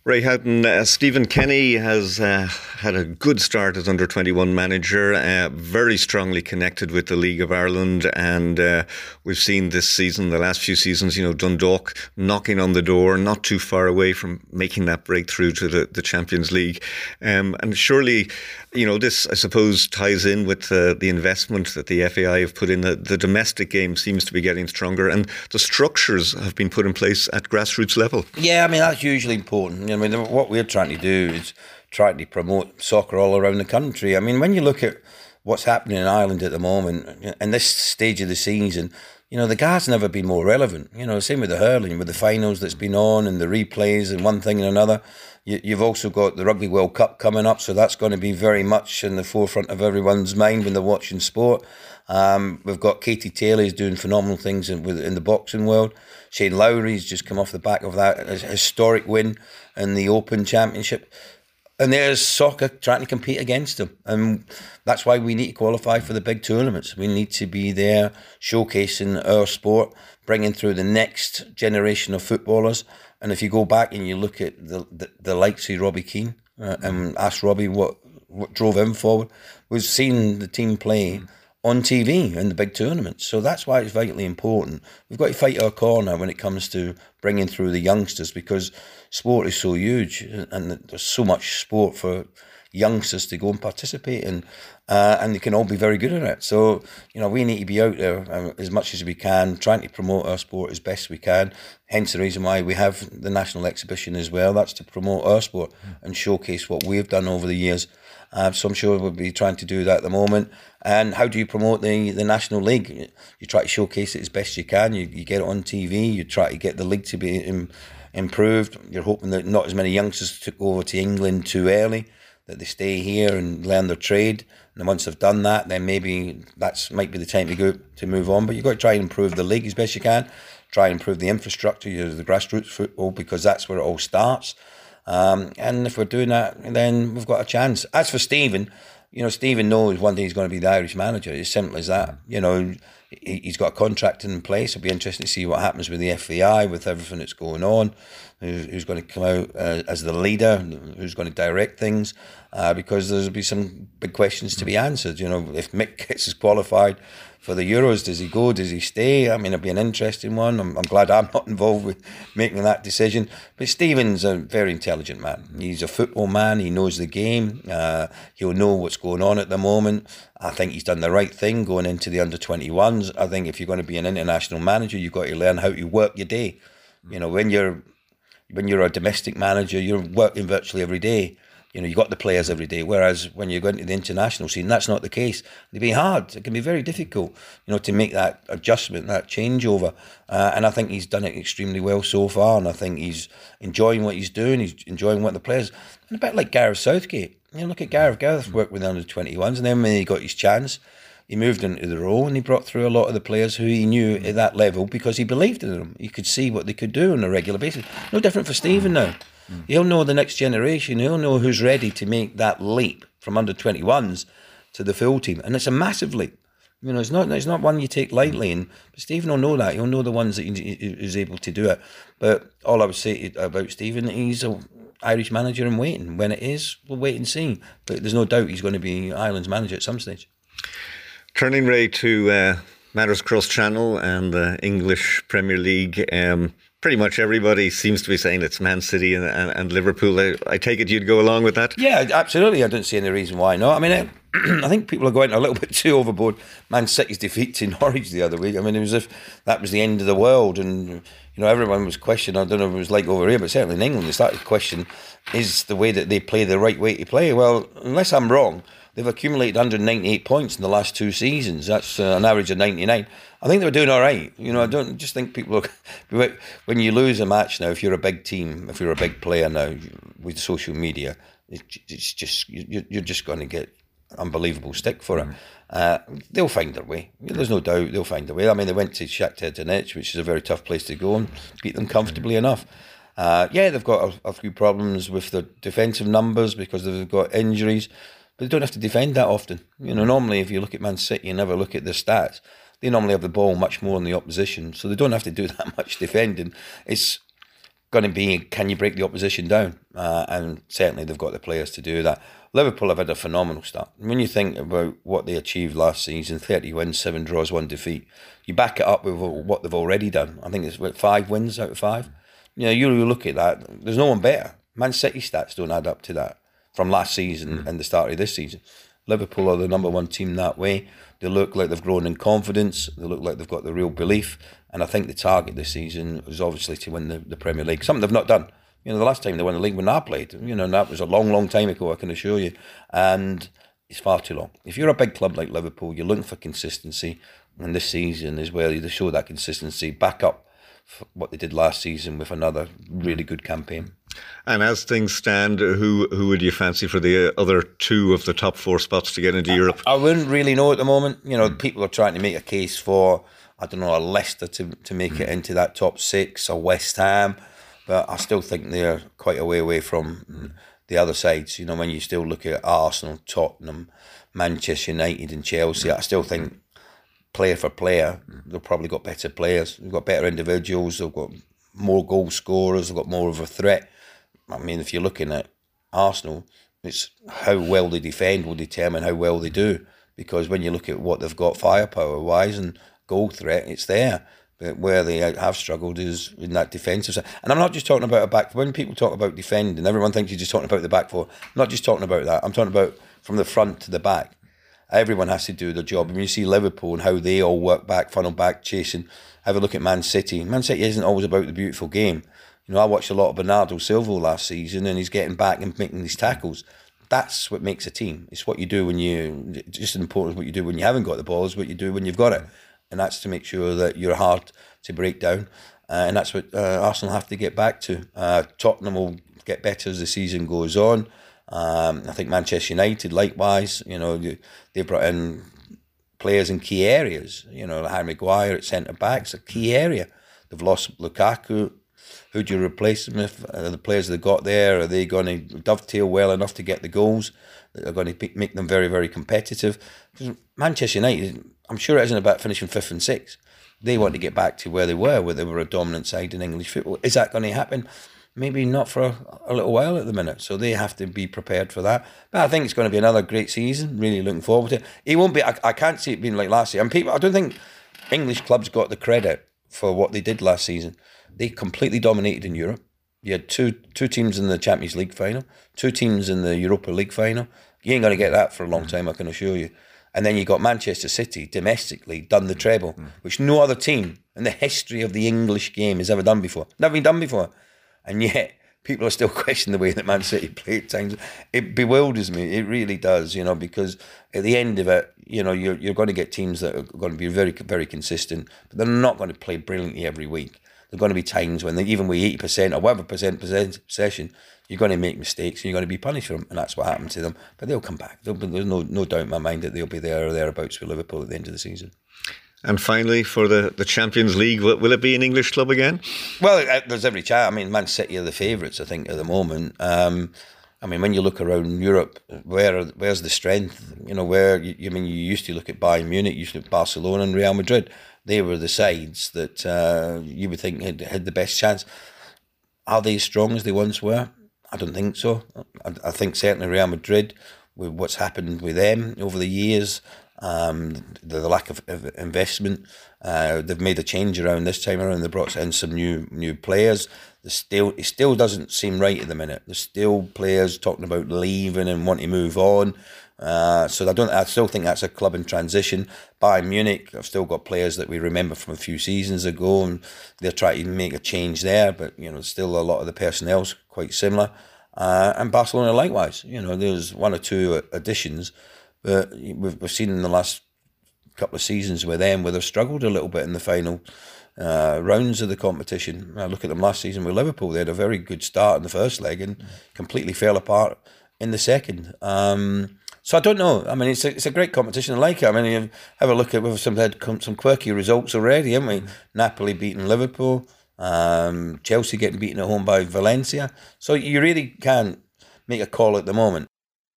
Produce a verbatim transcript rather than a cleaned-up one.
Ray Houghton, uh, Stephen Kenny has uh, had a good start as under twenty-one manager, uh, very strongly connected with the League of Ireland, and uh, we've seen this season, the last few seasons, you know, Dundalk knocking on the door, not too far away from making that breakthrough to the, the Champions League. Um, and surely, you know, this, I suppose, ties in with uh, the investment that the F A I have put in. The, the domestic game seems to be getting stronger, and the structures have been put in place at grassroots level. Yeah, I mean, that's hugely important. I mean, what we're trying to do is trying to promote soccer all around the country. I mean, when you look at what's happening in Ireland at the moment, in this stage of the season, you know, the G's never been more relevant. You know, same with the hurling, with the finals that's been on and the replays and one thing and another. You, you've also got the Rugby World Cup coming up, so that's going to be very much in the forefront of everyone's mind when they're watching sport. Um, we've got Katie Taylor who's doing phenomenal things in, with, in the boxing world. Shane Lowry's just come off the back of that historic win in the Open Championship. And there's soccer trying to compete against them. And that's why we need to qualify for the big tournaments. We need to be there showcasing our sport, bringing through the next generation of footballers. And if you go back and you look at the the, the likes of Robbie Keane uh, and ask Robbie what, what drove him forward, we've seen the team play on T V in the big tournaments. So that's why it's vitally important. We've got to fight our corner when it comes to bringing through the youngsters, because sport is so huge and there's so much sport for youngsters to go and participate in, uh, and they can all be very good at it. So, you know, we need to be out there uh, as much as we can, trying to promote our sport as best we can. Hence the reason why we have the national exhibition as well. That's to promote our sport and showcase what we've done over the years. Uh, so I'm sure we'll be trying to do that at the moment. And how do you promote the, the National League? You try to showcase it as best you can. You, you get it on T V. You try to get the league to be im- improved. You're hoping that not as many youngsters took over to England too early, that they stay here and learn their trade. And once they've done that, then maybe that's might be the time to go to move on. But you've got to try and improve the league as best you can. Try and improve the infrastructure, you know, the grassroots football, because that's where it all starts. Um, and if we're doing that, then we've got a chance. As for Stephen, you know, Stephen knows one day he's going to be the Irish manager. It's simple as that. You know, he, he's got a contract in place. It'll be interesting to see what happens with the F A I, with everything that's going on, who's, who's going to come out uh, as the leader, who's going to direct things, uh, because there'll be some big questions to be answered. You know, if Mick gets us qualified for the Euros, does he go, does he stay? I mean, it'll be an interesting one. I'm, I'm glad I'm not involved with making that decision. But Stephen's a very intelligent man. He's a football man. He knows the game. Uh, he'll know what's going on at the moment. I think he's done the right thing going into the under twenty-ones. I think if you're going to be an international manager, you've got to learn how to work your day. You know, when you're when you're a domestic manager, you're working virtually every day. You know, you got the players every day, whereas when you go into the international scene, that's not the case. It'd be hard. It can be very difficult, you know, to make that adjustment, that changeover. Uh, and I think he's done it extremely well so far, and I think he's enjoying what he's doing. He's enjoying what the players... And a bit like Gareth Southgate. You know, look at Gareth. Gareth worked with the under twenty-ones, and then when he got his chance, he moved into the role and he brought through a lot of the players who he knew at that level because he believed in them. He could see what they could do on a regular basis. No different for Stephen now. Mm. He'll know the next generation. He'll know who's ready to make that leap from under twenty-ones to the full team. And it's a massive leap. You know, it's not it's not one you take lightly. And but Stephen will know that. He'll know the ones that he is able to do it. But all I would say about Stephen, he's an Irish manager in waiting. When it is, we'll wait and see. But there's no doubt he's going to be Ireland's manager at some stage. Turning, Ray, to uh, matters cross-channel and the English Premier League, um, pretty much everybody seems to be saying it's Man City and, and, and Liverpool. I, I take it you'd go along with that? Yeah, absolutely. I don't see any reason why not. I mean, I, I think people are going a little bit too overboard. Man City's defeat to Norwich the other week. I mean, it was as if that was the end of the world, and you know, everyone was questioning. I don't know if it was like over here, but certainly in England, they started to question: is the way that they play the right way to play? Well, unless I'm wrong, they've accumulated one hundred ninety-eight points in the last two seasons. That's uh, an average of ninety-nine. I think they were doing all right. You know, I don't just think people are... When you lose a match now, if you're a big team, if you're a big player now, with social media, it's just you're just going to get unbelievable stick for it. Uh, they'll find their way. There's no doubt they'll find their way. I mean, they went to Shakhtar Donetsk, which is a very tough place to go, and beat them comfortably enough. Uh, yeah, they've got a, a few problems with their defensive numbers because they've got injuries. But they don't have to defend that often. You know, normally if you look at Man City and never look at their stats, they normally have the ball much more than the opposition, so they don't have to do that much defending. It's going to be, can you break the opposition down? Uh, and certainly they've got the players to do that. Liverpool have had a phenomenal start. When you think about what they achieved last season, thirty wins, seven draws, one defeat, you back it up with what they've already done. I think it's what, five wins out of five. You know, you look at that, there's no one better. Man City stats don't add up to that from last season mm. and the start of this season. Liverpool are the number one team that way. They look like they've grown in confidence. They look like they've got the real belief. And I think the target this season was obviously to win the, the Premier League. Something they've not done. You know, the last time they won the league when I played, you know, and that was a long, long time ago, I can assure you. And it's far too long. If you're a big club like Liverpool, you're looking for consistency. And this season is where they show that consistency back up for what they did last season with another really good campaign. And as things stand, who who would you fancy for the other two of the top four spots to get into Europe? I, I wouldn't really know at the moment. You know, people are trying to make a case for, I don't know, a Leicester to, to make mm. it into that top six, or West Ham. But I still think they're quite a way away from mm. the other sides. You know, when you still look at Arsenal, Tottenham, Manchester United and Chelsea, I still think player for player, they've probably got better players. They've got better individuals. They've got more goal scorers. They've got more of a threat. I mean, if you're looking at Arsenal, it's how well they defend will determine how well they do. Because when you look at what they've got firepower-wise and goal threat, it's there. But where they have struggled is in that defensive side. And I'm not just talking about a back. When people talk about defending, everyone thinks you're just talking about the back four. I'm not just talking about that. I'm talking about from the front to the back. Everyone has to do their job. I mean, you see Liverpool and how they all work back, funnel back, chasing. Have a look at Man City. Man City isn't always about the beautiful game. You know, I watched a lot of Bernardo Silva last season, and he's getting back and making these tackles. That's what makes a team. It's what you do when you, just as important as what you do when you haven't got the ball is what you do when you've got it. And that's to make sure that you're hard to break down. Uh, and that's what uh, Arsenal have to get back to. Uh, Tottenham will get better as the season goes on. Um, I think Manchester United, likewise, you know, they brought in players in key areas. You know, Harry Maguire at centre-back, it's a key area. They've lost Lukaku. Who do you replace them with? Uh, the players they got there, are they going to dovetail well enough to get the goals that are going to make them very, very competitive? Because Manchester United, I'm sure it isn't about finishing fifth and sixth. They want to get back to where they were, where they were a dominant side in English football. Is that going to happen? Maybe not for a, a little while at the minute. So they have to be prepared for that. But I think it's going to be another great season. Really looking forward to it. It won't be, I, I can't see it being like last year. And people, I don't think English clubs got the credit for what they did last season. They completely dominated in Europe. You had two two teams in the Champions League final, two teams in the Europa League final. You ain't going to get that for a long time, I can assure you. And then you got Manchester City domestically done the treble, mm. which no other team in the history of the English game has ever done before. Never been done before. And yet, people are still questioning the way that Man City play at times. It bewilders me. It really does, you know, because at the end of it, you know, you're, you're going to get teams that are going to be very, very consistent, but they're not going to play brilliantly every week. There are going to be times when, they, even with eighty percent or whatever percent possession, you're going to make mistakes and you're going to be punished for them, and that's what happened to them. But they'll come back. There's no, no doubt in my mind that they'll be there or thereabouts with Liverpool at the end of the season. And finally, for the, the Champions League, will, will it be an English club again? Well, there's every chance. I mean, Man City are the favourites, I think, at the moment. Um, I mean, when you look around Europe, where are, where's the strength? You know, where, you, you mean, you used to look at Bayern Munich, you used to look at Barcelona and Real Madrid. They were the sides that uh, you would think had, had the best chance. Are they as strong as they once were? I don't think so. I, I think certainly Real Madrid, with what's happened with them over the years, um, the, the lack of, of investment, uh, they've made a change around this time around. They brought in some new new players. There's still it still doesn't seem right at the minute. There's still players talking about leaving and want to move on. Uh, so I don't. I still think that's a club in transition. Bayern Munich, I've still got players that we remember from a few seasons ago, and they're trying to make a change there. But you know, still a lot of the personnel's quite similar. Uh, and Barcelona likewise. You know, there's one or two additions, but we've we've seen in the last couple of seasons with them where they've struggled a little bit in the final uh, rounds of the competition. I look at them last season with Liverpool. They had a very good start in the first leg and completely fell apart in the second. Um, So I don't know. I mean, it's a, it's a great competition. I like it. I mean, you have a look at, we've some had some quirky results already, haven't we? Mm. Napoli beating Liverpool, um, Chelsea getting beaten at home by Valencia. So you really can't make a call at the moment.